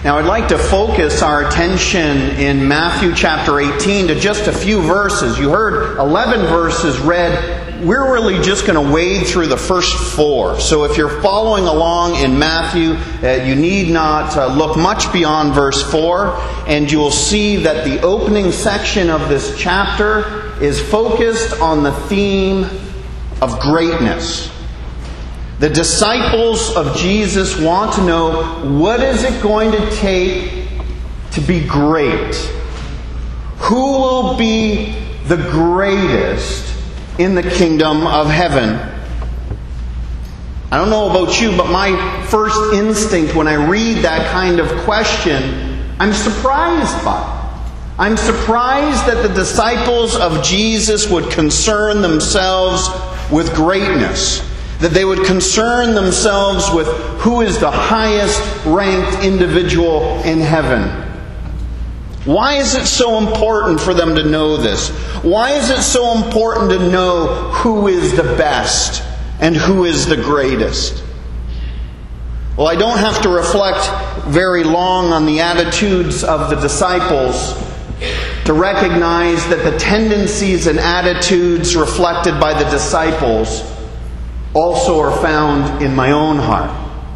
Now I'd like to focus our attention in Matthew chapter 18 to just a few verses. You heard 11 verses read. We're really just going to wade through the first 4. So if you're following along in Matthew, you need not look much beyond verse 4. And you will see that the opening section of this chapter is focused on the theme of greatness. The disciples of Jesus want to know, what is it going to take to be great? Who will be the greatest in the kingdom of heaven? I don't know about you, but my first instinct when I read that kind of question, I'm surprised by it. I'm surprised that the disciples of Jesus would concern themselves with greatness. That they would concern themselves with who is the highest ranked individual in heaven. Why is it so important for them to know this? Why is it so important to know who is the best and who is the greatest? Well, I don't have to reflect very long on the attitudes of the disciples to recognize that the tendencies and attitudes reflected by the disciples also are found in my own heart.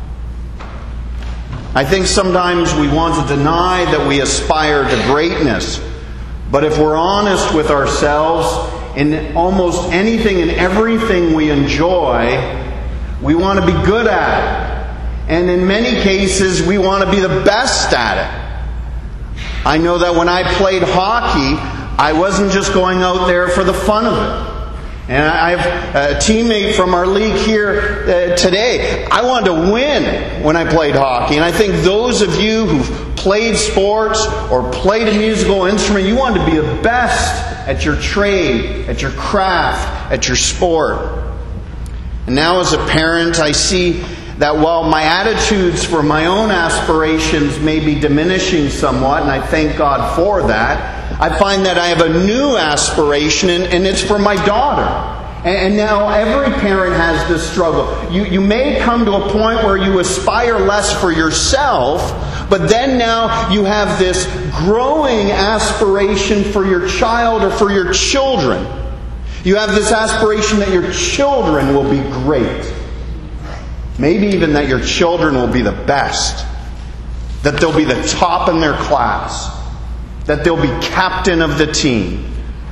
I think sometimes we want to deny that we aspire to greatness. But if we're honest with ourselves, in almost anything and everything we enjoy, we want to be good at it. And in many cases, we want to be the best at it. I know that when I played hockey, I wasn't just going out there for the fun of it. And I have a teammate from our league here today. I wanted to win when I played hockey. And I think those of you who've played sports or played a musical instrument, you want to be the best at your trade, at your craft, at your sport. And now as a parent, I see that while my attitudes for my own aspirations may be diminishing somewhat, and I thank God for that, I find that I have a new aspiration, and it's for my daughter. And now every parent has this struggle. You may come to a point where you aspire less for yourself, but then now you have this growing aspiration for your child or for your children. You have this aspiration that your children will be great. Maybe even that your children will be the best. That they'll be the top in their class. That they'll be captain of the team.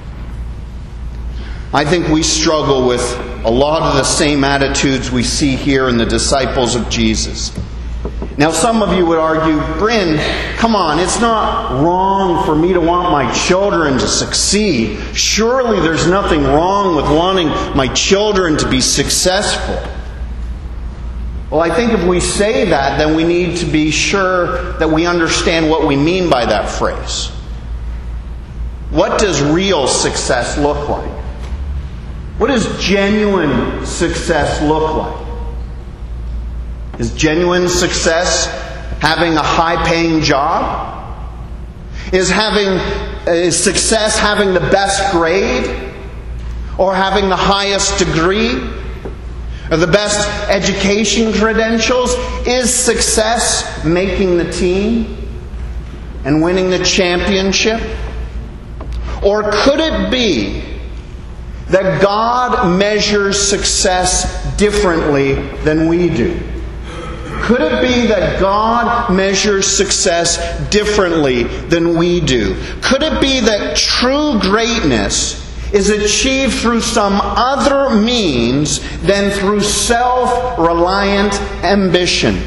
I think we struggle with a lot of the same attitudes we see here in the disciples of Jesus. Now some of you would argue, Bryn, come on, it's not wrong for me to want my children to succeed. Surely there's nothing wrong with wanting my children to be successful. Well, I think if we say that, then we need to be sure that we understand what we mean by that phrase. What does real success look like? What does genuine success look like? Is genuine success having a high-paying job? Is success having the best grade? Or having the highest degree? Or the best education credentials? Is success making the team and winning the championship? Or could it be that God measures success differently than we do? Could it be that God measures success differently than we do? Could it be that true greatness is achieved through some other means than through self-reliant ambition?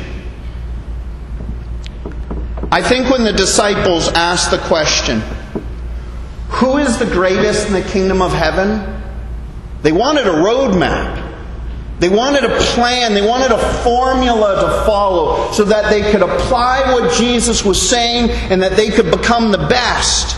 I think when the disciples asked the question, who is the greatest in the kingdom of heaven? They wanted a roadmap. They wanted a plan. They wanted a formula to follow so that they could apply what Jesus was saying and that they could become the best.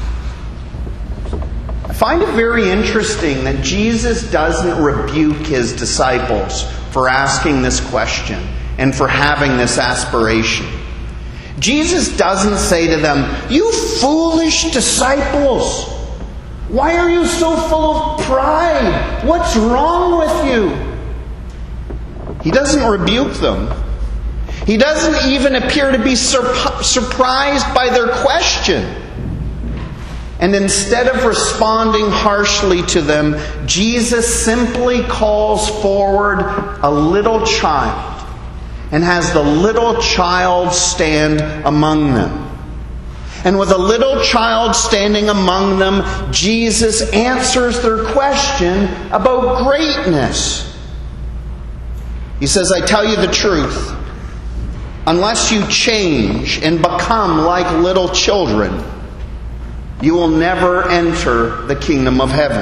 I find it very interesting that Jesus doesn't rebuke His disciples for asking this question and for having this aspiration. Jesus doesn't say to them, "You foolish disciples, why are you so full of pride? What's wrong with you?" He doesn't rebuke them. He doesn't even appear to be surprised by their question. And instead of responding harshly to them, Jesus simply calls forward a little child and has the little child stand among them. And with a little child standing among them, Jesus answers their question about greatness. He says, I tell you the truth, unless you change and become like little children, you will never enter the kingdom of heaven.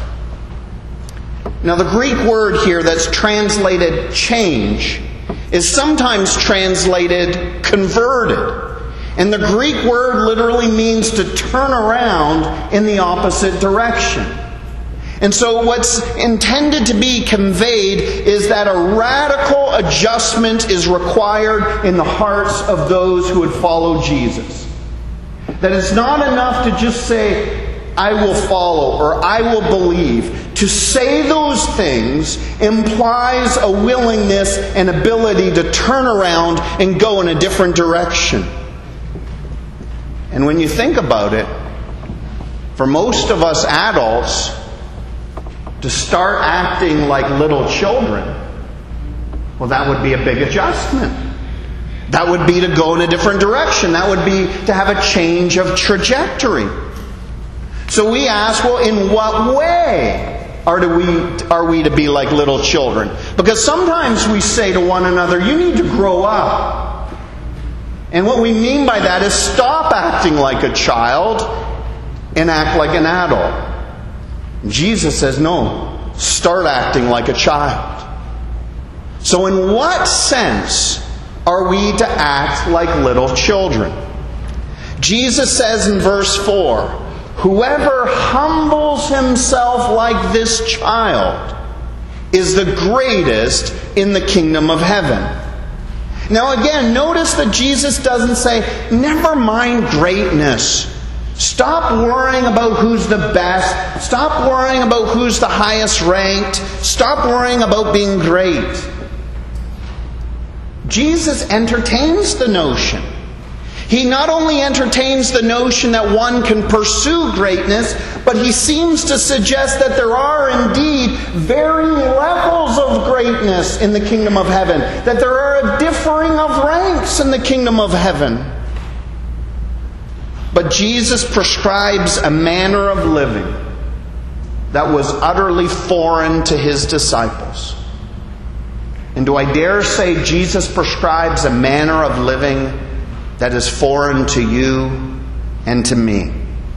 Now, the Greek word here that's translated change is sometimes translated converted. And the Greek word literally means to turn around in the opposite direction. And so what's intended to be conveyed is that a radical adjustment is required in the hearts of those who would follow Jesus. That it's not enough to just say, I will follow or I will believe. To say those things implies a willingness and ability to turn around and go in a different direction. And when you think about it, for most of us adults, to start acting like little children, well, that would be a big adjustment. That would be to go in a different direction. That would be to have a change of trajectory. So we ask, well, in what way are we to be like little children? Because sometimes we say to one another, you need to grow up. And what we mean by that is stop acting like a child and act like an adult. Jesus says, no, start acting like a child. So in what sense are we to act like little children? Jesus says in verse 4, whoever humbles himself like this child is the greatest in the kingdom of heaven. Now again, notice that Jesus doesn't say, never mind greatness. Stop worrying about who's the best. Stop worrying about who's the highest ranked. Stop worrying about being great. Jesus entertains the notion. He not only entertains the notion that one can pursue greatness, but he seems to suggest that there are indeed varying levels of greatness in the kingdom of heaven. That there are a differing of ranks in the kingdom of heaven. But Jesus prescribes a manner of living that was utterly foreign to his disciples. And do I dare say Jesus prescribes a manner of living that is foreign to you and to me?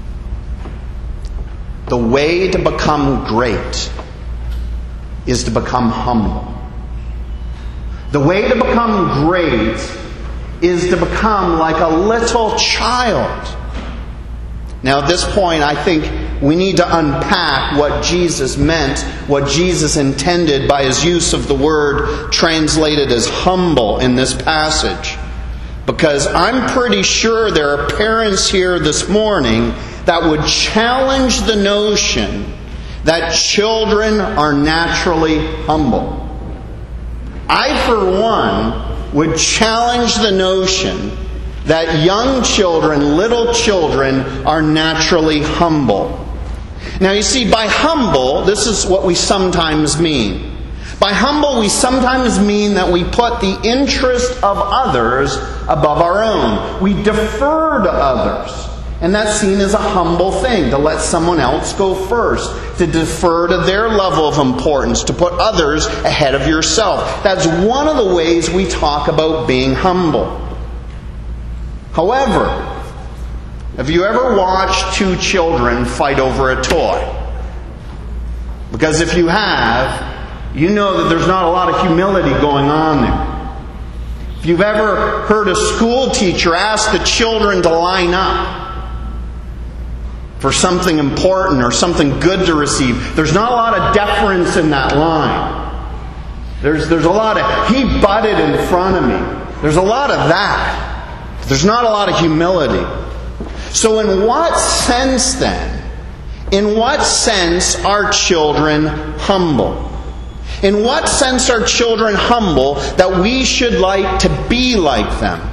The way to become great is to become humble. The way to become great is to become like a little child. Now at this point, I think we need to unpack what Jesus meant, what Jesus intended by his use of the word translated as humble in this passage. Because I'm pretty sure there are parents here this morning that would challenge the notion that children are naturally humble. I, for one, would challenge the notion that young children, little children, are naturally humble. Now you see, by humble, this is what we sometimes mean. By humble, we sometimes mean that we put the interest of others above our own. We defer to others. And that's seen as a humble thing, to let someone else go first, to defer to their level of importance, to put others ahead of yourself. That's one of the ways we talk about being humble. However, have you ever watched two children fight over a toy? Because if you have, you know that there's not a lot of humility going on there. If you've ever heard a school teacher ask the children to line up for something important or something good to receive, there's not a lot of deference in that line. There's a lot of, he butted in front of me. There's a lot of that. There's not a lot of humility. So in what sense then? In what sense are children humble? In what sense are children humble that we should like to be like them?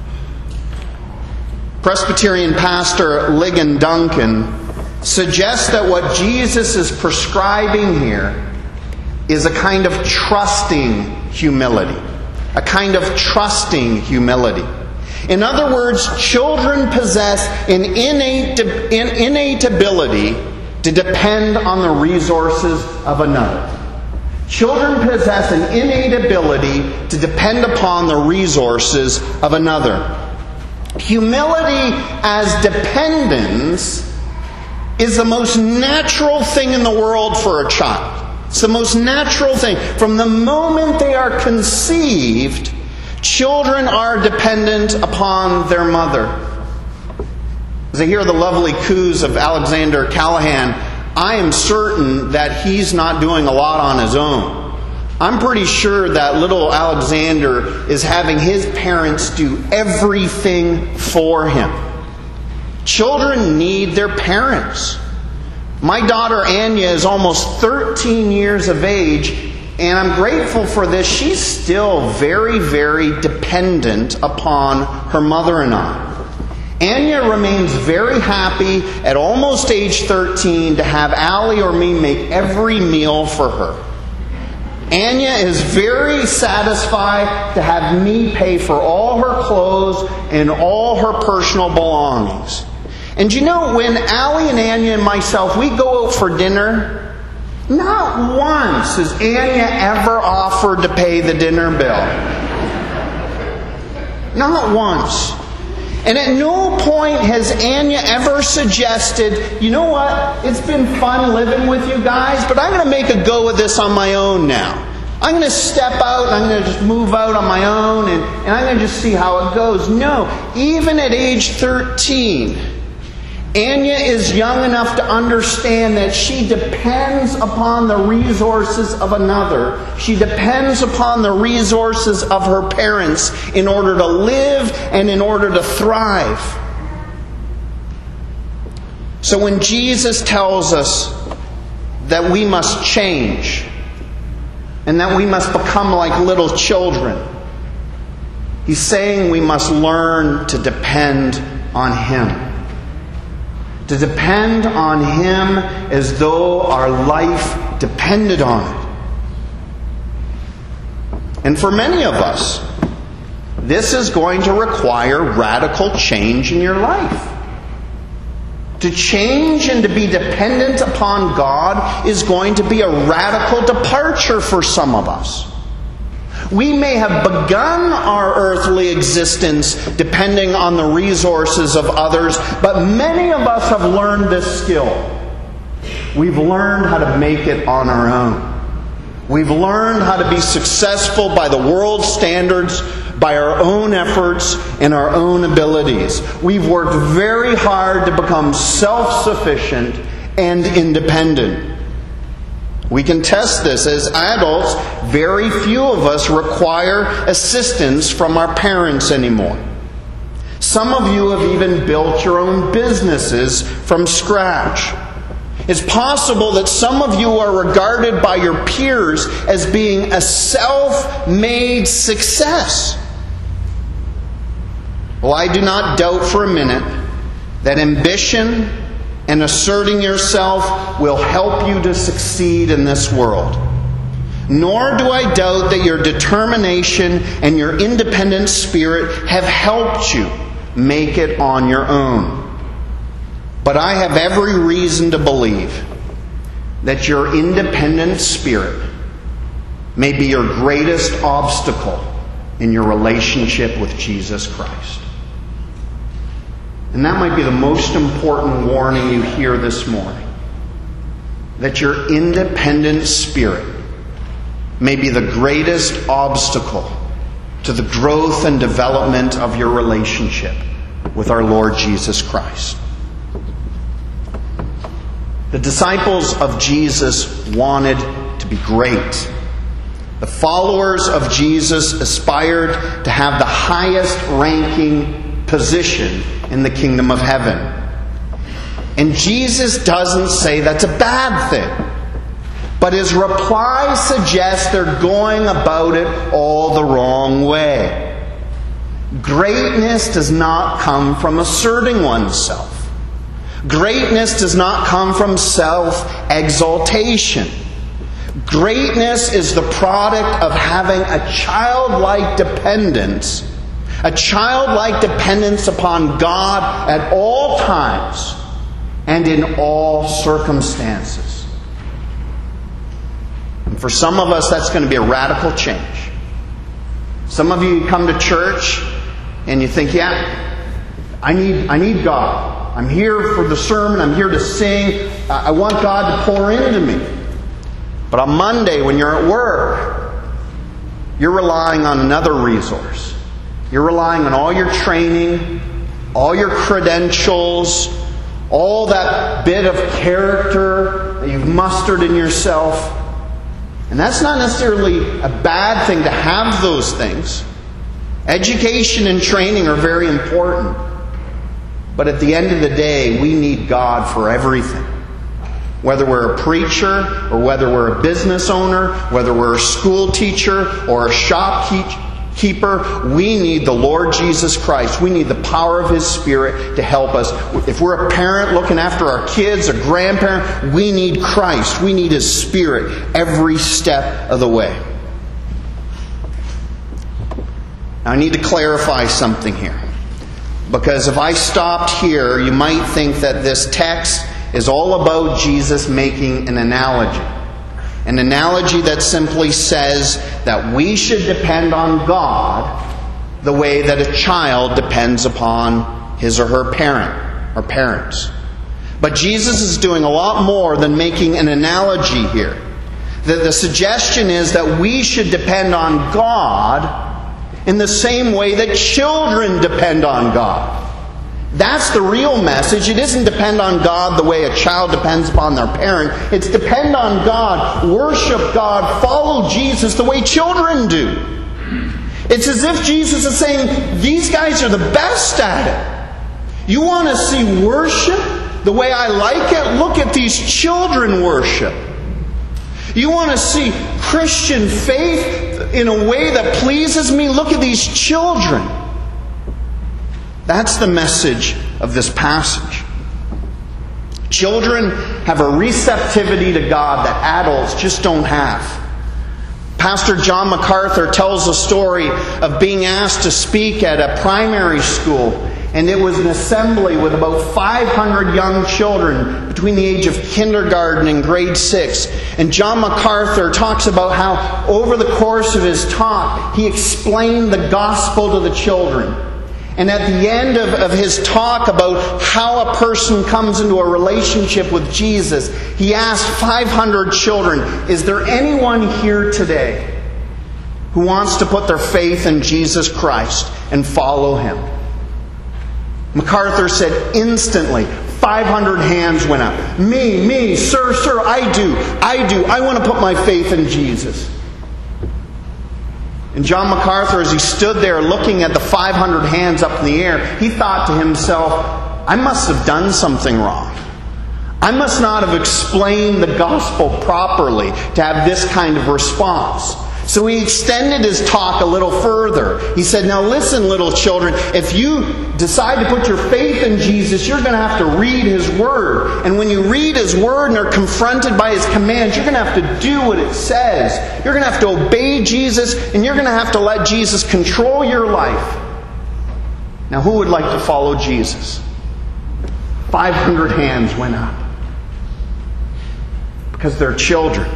Presbyterian pastor Ligon Duncan suggests that what Jesus is prescribing here is a kind of trusting humility. A kind of trusting humility. In other words, children possess an innate ability to depend on the resources of another. Children possess an innate ability to depend upon the resources of another. Humility as dependence is the most natural thing in the world for a child. It's the most natural thing. From the moment they are conceived, children are dependent upon their mother. As I hear the lovely coos of Alexander Callahan, I am certain that he's not doing a lot on his own. I'm pretty sure that little Alexander is having his parents do everything for him. Children need their parents. My daughter Anya is almost 13 years of age, and I'm grateful for this. She's still very, very dependent upon her mother and I. Anya remains very happy at almost age 13 to have Allie or me make every meal for her. Anya is very satisfied to have me pay for all her clothes and all her personal belongings. And you know, when Allie and Anya and myself, we go out for dinner, not once has Anya ever offered to pay the dinner bill. Not once. And at no point has Anya ever suggested, you know what, it's been fun living with you guys, but I'm going to make a go of this on my own now. I'm going to step out, and I'm going to just move out on my own, and I'm going to just see how it goes. No, even at age 13, Anya is young enough to understand that she depends upon the resources of another. She depends upon the resources of her parents in order to live and in order to thrive. So when Jesus tells us that we must change and that we must become like little children, He's saying we must learn to depend on Him. To depend on Him as though our life depended on it. And for many of us, this is going to require radical change in your life. To change and to be dependent upon God is going to be a radical departure for some of us. We may have begun our earthly existence depending on the resources of others, but many of us have learned this skill. We've learned how to make it on our own. We've learned how to be successful by the world's standards, by our own efforts and our own abilities. We've worked very hard to become self-sufficient and independent. We can test this. As adults, very few of us require assistance from our parents anymore. Some of you have even built your own businesses from scratch. It's possible that some of you are regarded by your peers as being a self-made success. Well, I do not doubt for a minute that ambition and asserting yourself will help you to succeed in this world. Nor do I doubt that your determination and your independent spirit have helped you make it on your own. But I have every reason to believe that your independent spirit may be your greatest obstacle in your relationship with Jesus Christ. And that might be the most important warning you hear this morning. That your independent spirit may be the greatest obstacle to the growth and development of your relationship with our Lord Jesus Christ. The disciples of Jesus wanted to be great. The followers of Jesus aspired to have the highest ranking position in the kingdom of heaven. And Jesus doesn't say that's a bad thing. But his reply suggests they're going about it all the wrong way. Greatness does not come from asserting oneself. Greatness does not come from self-exaltation. Greatness is the product of having a childlike dependence upon God at all times and in all circumstances. And for some of us, that's going to be a radical change. Some of you come to church and you think, yeah, I need God. I'm here for the sermon. I'm here to sing. I want God to pour into me. But on Monday, when you're at work, you're relying on another resource. You're relying on all your training, all your credentials, all that bit of character that you've mustered in yourself. And that's not necessarily a bad thing to have those things. Education and training are very important. But at the end of the day, we need God for everything. Whether we're a preacher, or whether we're a business owner, whether we're a school teacher or a shopkeeper, we need the Lord Jesus Christ. We need the power of His Spirit to help us. If we're a parent looking after our kids, a grandparent, we need Christ. We need His Spirit every step of the way. Now, I need to clarify something here. Because if I stopped here, you might think that this text is all about Jesus making an analogy. An analogy that simply says that we should depend on God the way that a child depends upon his or her parent or parents. But Jesus is doing a lot more than making an analogy here. The suggestion is that we should depend on God in the same way that children depend on God. That's the real message. It isn't depend on God the way a child depends upon their parent. It's depend on God, worship God, follow Jesus the way children do. It's as if Jesus is saying, these guys are the best at it. You want to see worship the way I like it? Look at these children worship. You want to see Christian faith in a way that pleases me? Look at these children. That's the message of this passage. Children have a receptivity to God that adults just don't have. Pastor John MacArthur tells a story of being asked to speak at a primary school. And it was an assembly with about 500 young children between the age of kindergarten and grade 6. And John MacArthur talks about how over the course of his talk, he explained the gospel to the children. And at the end of his talk about how a person comes into a relationship with Jesus, he asked 500 children, is there anyone here today who wants to put their faith in Jesus Christ and follow Him? MacArthur said instantly, 500 hands went up. Me, sir, I do. I want to put my faith in Jesus. And John MacArthur, as he stood there looking at the 500 hands up in the air, he thought to himself, I must have done something wrong. I must not have explained the gospel properly to have this kind of response. So he extended his talk a little further. He said, now listen, little children, if you decide to put your faith in Jesus, you're going to have to read His Word. And when you read His Word and are confronted by His commands, you're going to have to do what it says. You're going to have to obey Jesus, and you're going to have to let Jesus control your life. Now, who would like to follow Jesus? 500 hands went up. Because they're children.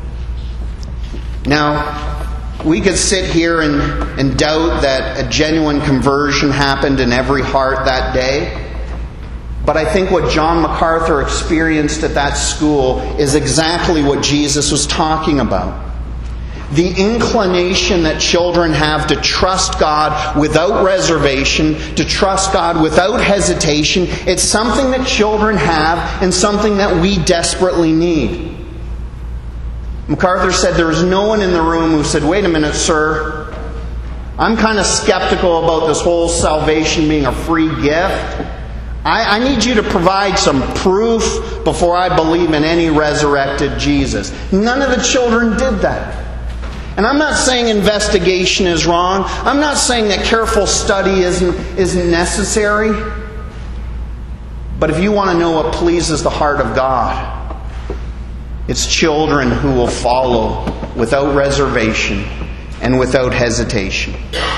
Now, we could sit here and doubt that a genuine conversion happened in every heart that day. But I think what John MacArthur experienced at that school is exactly what Jesus was talking about. The inclination that children have to trust God without reservation, to trust God without hesitation, it's something that children have and something that we desperately need. MacArthur said there was no one in the room who said, wait a minute, sir, I'm kind of skeptical about this whole salvation being a free gift. I need you to provide some proof before I believe in any resurrected Jesus. None of the children did that. And I'm not saying investigation is wrong. I'm not saying that careful study isn't necessary. But if you want to know what pleases the heart of God, it's children who will follow without reservation and without hesitation.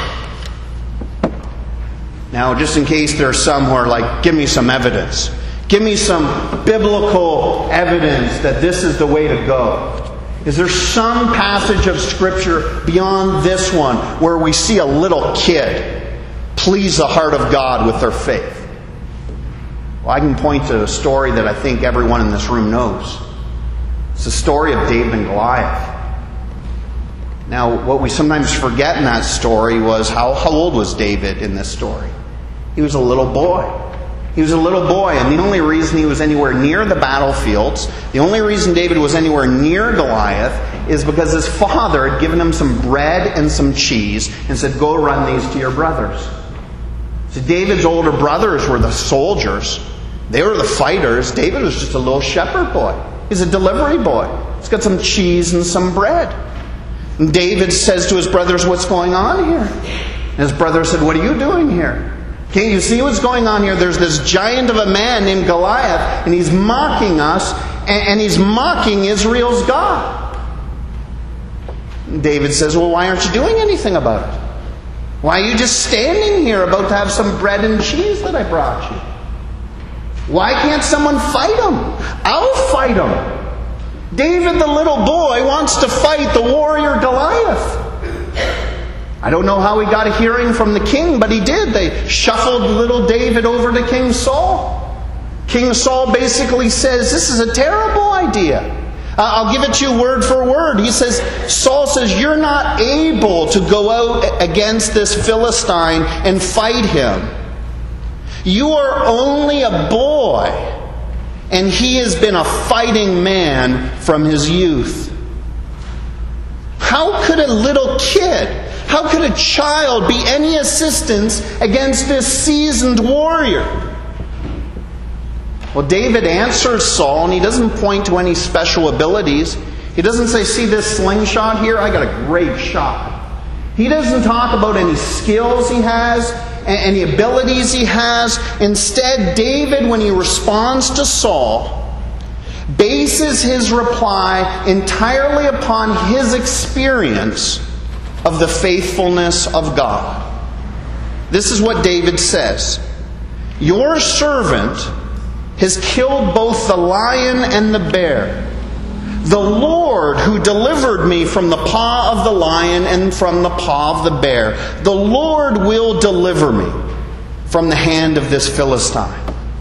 Now, just in case there are some who are like, give me some evidence. Give me some biblical evidence that this is the way to go. Is there some passage of Scripture beyond this one where we see a little kid please the heart of God with their faith? Well, I can point to a story that I think everyone in this room knows. It's the story of David and Goliath. Now, what we sometimes forget in that story was how old was David in this story? He was a little boy. He was a little boy, and the only reason he was anywhere near the battlefields, the only reason David was anywhere near Goliath, is because his father had given him some bread and some cheese and said, go run these to your brothers. So David's older brothers were the soldiers. They were the fighters. David was just a little shepherd boy. He's a delivery boy. He's got some cheese and some bread. And David says to his brothers, what's going on here? And his brother said, what are you doing here? Can't you see what's going on here? There's this giant of a man named Goliath, and he's mocking us, and he's mocking Israel's God. And David says, well, why aren't you doing anything about it? Why are you just standing here about to have some bread and cheese that I brought you? Why can't someone fight him? I'll fight him. David, the little boy, wants to fight the warrior Goliath. I don't know how he got a hearing from the king, but he did. They shuffled little David over to King Saul. King Saul basically says, this is a terrible idea. I'll give it to you word for word. Saul says, you're not able to go out against this Philistine and fight him. You are only a boy, and he has been a fighting man from his youth. How could a little kid, how could a child be any assistance against this seasoned warrior? Well, David answers Saul, and he doesn't point to any special abilities. He doesn't say, see this slingshot here? I got a great shot. He doesn't talk about any skills he has, any abilities he has. Instead, David, when he responds to Saul, bases his reply entirely upon his experience of the faithfulness of God. This is what David says. Your servant has killed both the lion and the bear. The Lord who delivered me from the paw of the lion and from the paw of the bear, the Lord will deliver me from the hand of this Philistine.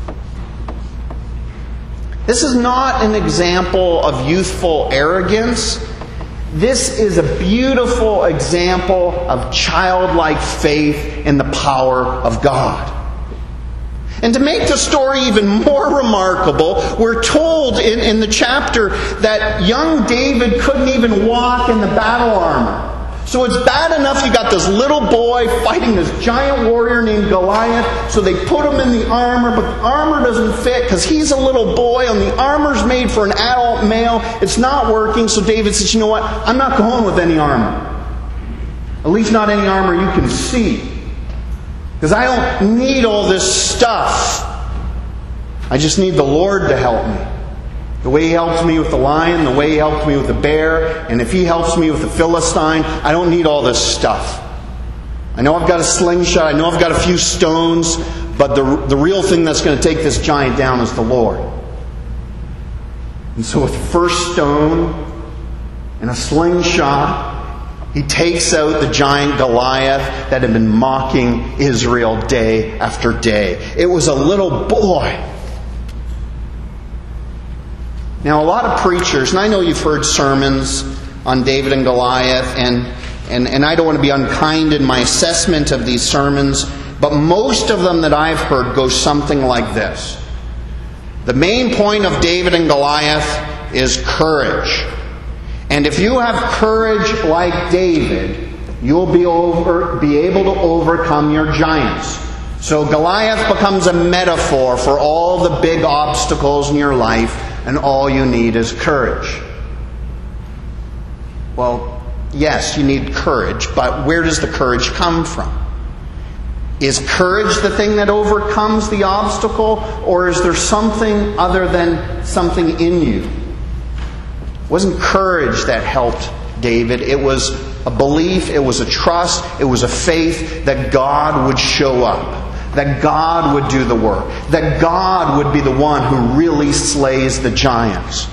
This is not an example of youthful arrogance. This is a beautiful example of childlike faith in the power of God. And to make the story even more remarkable, we're told in the chapter that young David couldn't even walk in the battle armor. So it's bad enough you got this little boy fighting this giant warrior named Goliath, so they put him in the armor, but the armor doesn't fit because he's a little boy and the armor's made for an adult male. It's not working, so David says, you know what, I'm not going with any armor. At least not any armor you can see. Because I don't need all this stuff. I just need the Lord to help me. The way He helped me with the lion, the way He helped me with the bear, and if He helps me with the Philistine, I don't need all this stuff. I know I've got a slingshot, I know I've got a few stones, but the real thing that's going to take this giant down is the Lord. And so with the first stone and a slingshot, he takes out the giant Goliath that had been mocking Israel day after day. It was a little boy. Now, a lot of preachers, and I know you've heard sermons on David and Goliath, and I don't want to be unkind in my assessment of these sermons, but most of them that I've heard go something like this. The main point of David and Goliath is courage. And if you have courage like David, you'll be able to overcome your giants. So Goliath becomes a metaphor for all the big obstacles in your life, and all you need is courage. Well, yes, you need courage, but where does the courage come from? Is courage the thing that overcomes the obstacle, or is there something other than something in you? It wasn't courage that helped David. It was a belief, it was a trust, it was a faith that God would show up, that God would do the work, that God would be the one who really slays the giants.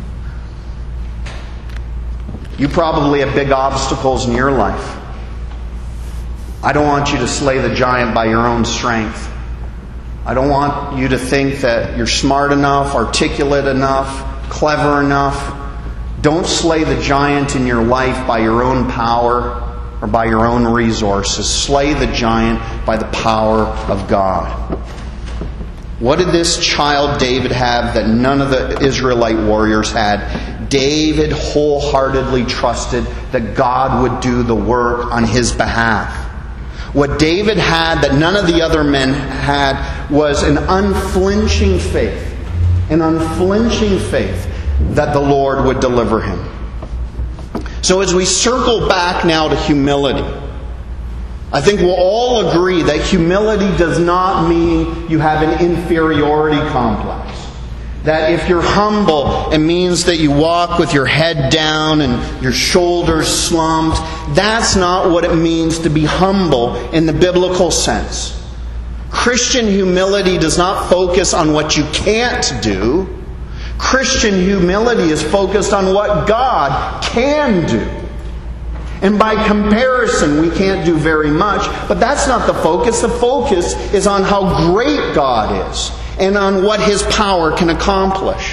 You probably have big obstacles in your life. I don't want you to slay the giant by your own strength. I don't want you to think that you're smart enough, articulate enough, clever enough. Don't slay the giant in your life by your own power or by your own resources. Slay the giant by the power of God. What did this child David have that none of the Israelite warriors had? David wholeheartedly trusted that God would do the work on his behalf. What David had that none of the other men had was an unflinching faith. An unflinching faith that the Lord would deliver him. So as we circle back now to humility, I think we'll all agree that humility does not mean you have an inferiority complex. That if you're humble, it means that you walk with your head down and your shoulders slumped. That's not what it means to be humble in the biblical sense. Christian humility does not focus on what you can't do. Christian humility is focused on what God can do. And by comparison, we can't do very much, but that's not the focus. The focus is on how great God is and on what His power can accomplish.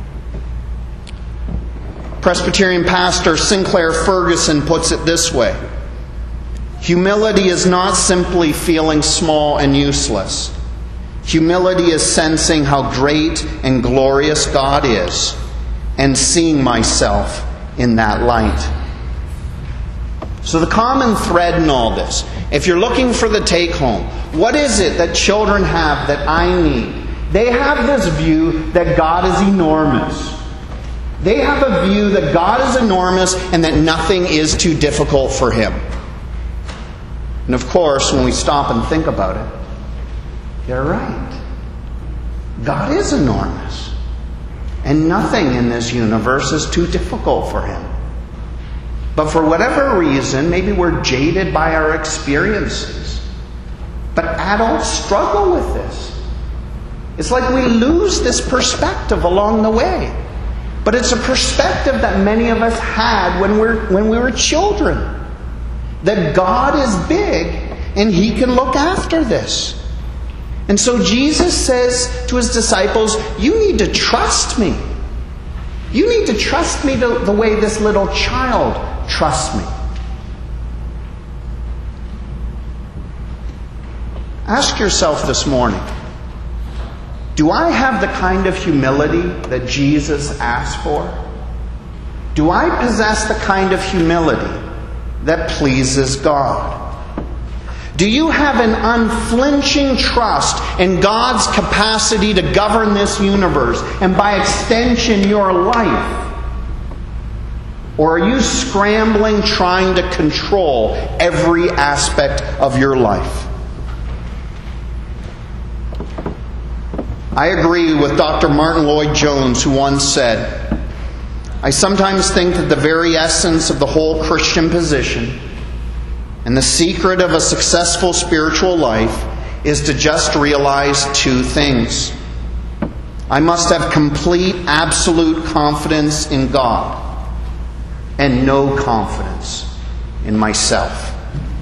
Presbyterian pastor Sinclair Ferguson puts it this way: humility is not simply feeling small and useless. Humility is sensing how great and glorious God is and seeing myself in that light. So the common thread in all this, if you're looking for the take-home, what is it that children have that I need? They have this view that God is enormous. They have a view that God is enormous and that nothing is too difficult for Him. And of course, when we stop and think about it, they're right. God is enormous. And nothing in this universe is too difficult for Him. But for whatever reason, maybe we're jaded by our experiences. But adults struggle with this. It's like we lose this perspective along the way. But it's a perspective that many of us had when we were children. That God is big and He can look after this. And so Jesus says to His disciples, you need to trust me. You need to trust me the way this little child trusts me. Ask yourself this morning, do I have the kind of humility that Jesus asked for? Do I possess the kind of humility that pleases God? Do you have an unflinching trust in God's capacity to govern this universe and by extension your life? Or are you scrambling trying to control every aspect of your life? I agree with Dr. Martin Lloyd-Jones, who once said, I sometimes think that the very essence of the whole Christian position and the secret of a successful spiritual life is to just realize two things. I must have complete, absolute confidence in God and no confidence in myself.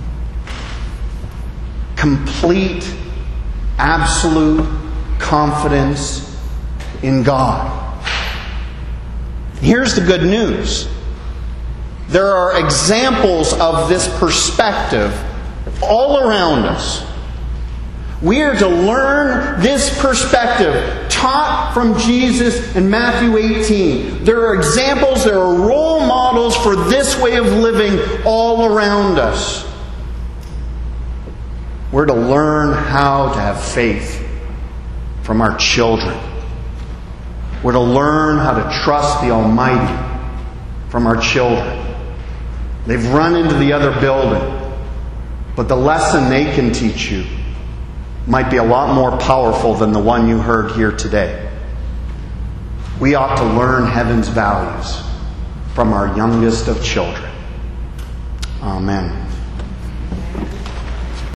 Complete, absolute confidence in God. Here's the good news. There are examples of this perspective all around us. We are to learn this perspective taught from Jesus in Matthew 18. There are examples, there are role models for this way of living all around us. We're to learn how to have faith from our children. We're to learn how to trust the Almighty from our children. They've run into the other building, but the lesson they can teach you might be a lot more powerful than the one you heard here today. We ought to learn heaven's values from our youngest of children. Amen.